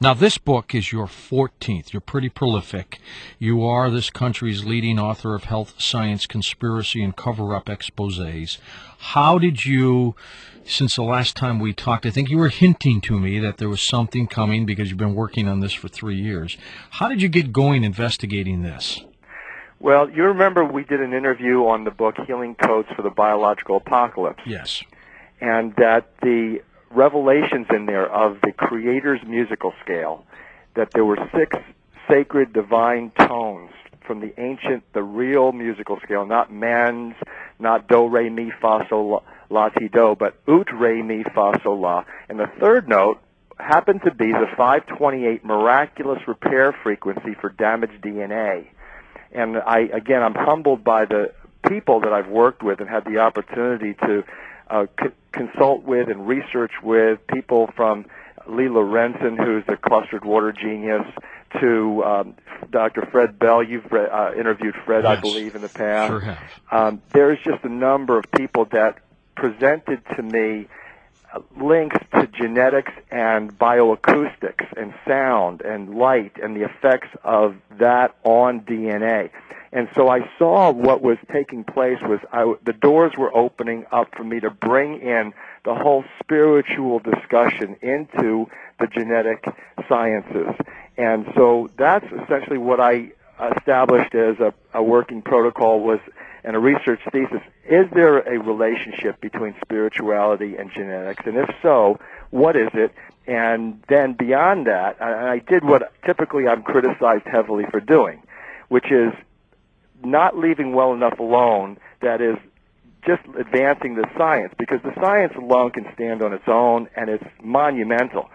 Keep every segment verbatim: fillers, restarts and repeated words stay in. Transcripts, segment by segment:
Now, this book is your fourteenth. You're pretty prolific. You are this country's leading author of health science conspiracy and cover-up exposés. How did you, since the last time we talked, I think you were hinting to me that there was something coming because you've been working on this for three years. How did you get going investigating this? Well, you remember we did an interview on the book Healing Codes for the Biological Apocalypse. Yes. And that the revelations in there of the Creator's musical scale, that there were six sacred divine tones from the ancient, the real musical scale, not man's, not do, re, mi, fa, sol, la, ti, do, but ut, re, mi, fa, sol, la. And the third note happened to be the five twenty-eight miraculous repair frequency for damaged D N A. And I, again, I'm humbled by the people that I've worked with and had the opportunity to uh, c- consult with and research with, people from Lee Lorenzen, who's a clustered water genius, to um, Doctor Fred Bell. You've re- uh, interviewed Fred, yes, I believe, in the past. Sure have. Um, there's just a number of people that presented to me links to genetics and bioacoustics and sound and light and the effects of that on D N A. And so I saw what was taking place was I, the doors were opening up for me to bring in the whole spiritual discussion into the genetic sciences. And so that's essentially what I established as a, a working protocol was and a research thesis. Is there a relationship between spirituality and genetics? And if so, what is it? And then beyond that, I, I did what typically I'm criticized heavily for doing, which is not leaving well enough alone, that is, just advancing the science, because the science alone can stand on its own, and it's monumental.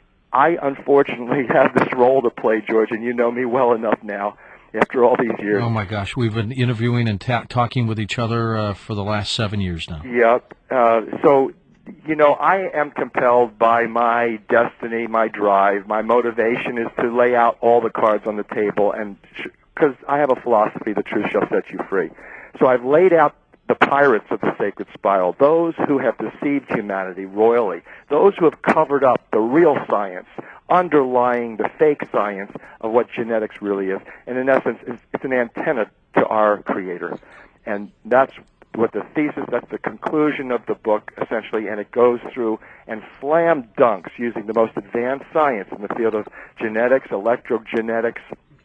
I, unfortunately, have this role to play, George, and you know me well enough now, after all these years. Oh, my gosh. We've been interviewing and ta- talking with each other uh, for the last seven years now. Yep. Uh, so, you know, I am compelled by my destiny, my drive. My motivation is to lay out all the cards on the table, and because sh- I have a philosophy, the truth shall set you free. So I've laid out the pirates of the sacred spiral, those who have deceived humanity royally, those who have covered up the real science underlying the fake science of what genetics really is. And in essence, it's, it's an antenna to our Creator. And that's what the thesis, that's the conclusion of the book, essentially, and it goes through and slam dunks using the most advanced science in the field of genetics, electrogenetics,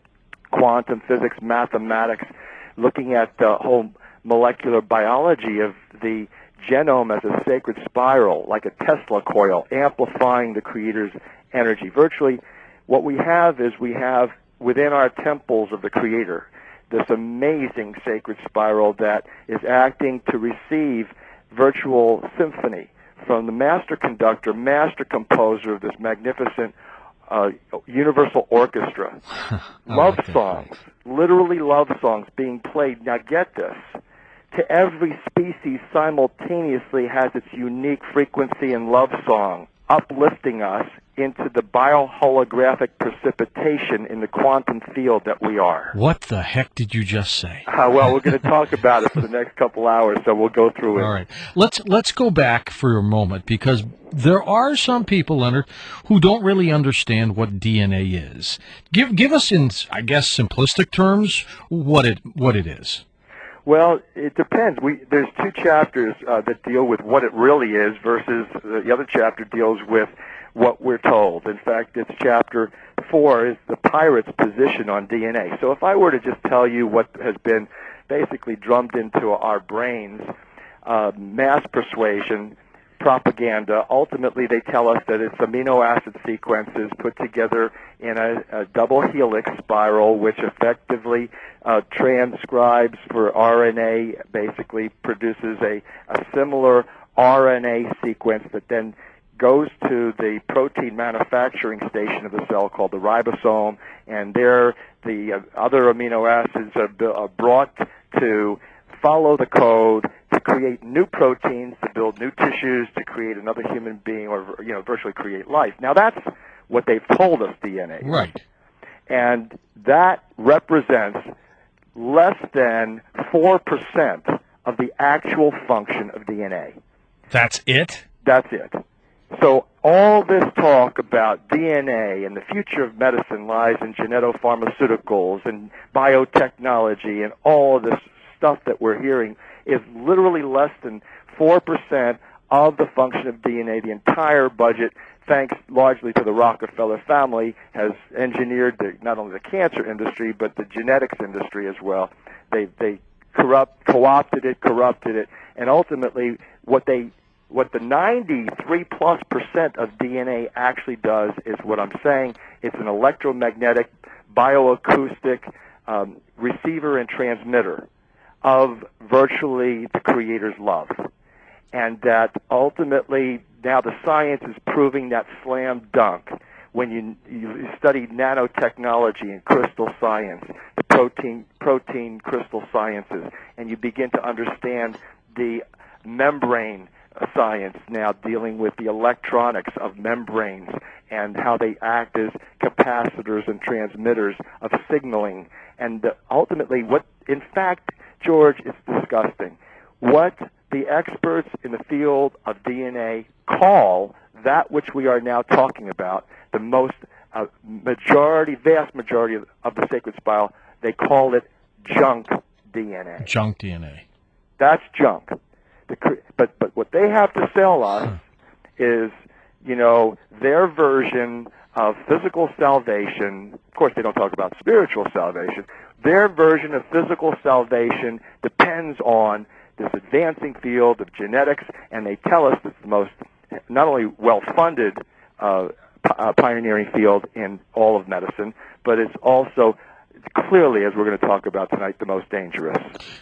quantum physics, mathematics, looking at the whole molecular biology of the genome as a sacred spiral, like a Tesla coil, amplifying the Creator's energy. Virtually, what we have is we have within our temples of the Creator this amazing sacred spiral that is acting to receive virtual symphony from the master conductor, master composer of this magnificent uh, universal orchestra. Love like songs, literally love songs being played. Now get this. To every species simultaneously has its unique frequency and love song, uplifting us into the bioholographic precipitation in the quantum field that we are. What the heck did you just say? Uh, well, we're going to talk about it for the next couple hours, so we'll go through it. All right. Let's let's go back for a moment, because there are some people, Leonard, who don't really understand what D N A is. Give give us in, I guess, simplistic terms what it what it is. Well, it depends. We there's two chapters uh, that deal with what it really is versus the other chapter deals with what we're told. In fact, it's chapter four is the pirate's position on D N A. So if I were to just tell you what has been basically drummed into our brains, uh, mass persuasion, propaganda, ultimately they tell us that it's amino acid sequences put together in a, a double helix spiral, which effectively uh, transcribes for R N A, basically produces a, a similar R N A sequence that then goes to the protein manufacturing station of the cell called the ribosome, and there the uh, other amino acids are, are brought to follow the code to create new proteins, to build new tissues, to create another human being, or you know, virtually create life. Now that's what they've told us D N A is. Right. And that represents less than four percent of the actual function of D N A. That's it? That's it. So all this talk about D N A and the future of medicine lies in genetopharmaceuticals and biotechnology and all this stuff that we're hearing is literally less than four percent of the function of D N A. The entire budget, thanks largely to the Rockefeller family, has engineered the, not only the cancer industry, but the genetics industry as well. They, they corrupt, co-opted it, corrupted it, and ultimately what they What the ninety-three plus percent of D N A actually does is what I'm saying. It's an electromagnetic, bioacoustic um, receiver and transmitter of virtually the Creator's love. And that ultimately now the science is proving that slam dunk. When you, you study nanotechnology and crystal science, the protein, protein crystal sciences, and you begin to understand the membrane science now dealing with the electronics of membranes and how they act as capacitors and transmitters of signaling. And uh, ultimately, what, in fact, George, it's disgusting. What the experts in the field of D N A call that which we are now talking about, the most uh, majority, vast majority of, of the sacred spiral, they call it junk D N A. Junk D N A. That's junk. The, but but what they have to sell us is, you know, their version of physical salvation. Of course, they don't talk about spiritual salvation. Their version of physical salvation depends on this advancing field of genetics, and they tell us it's the most not only well-funded uh, p- uh, pioneering field in all of medicine, but it's also clearly, as we're going to talk about tonight, the most dangerous.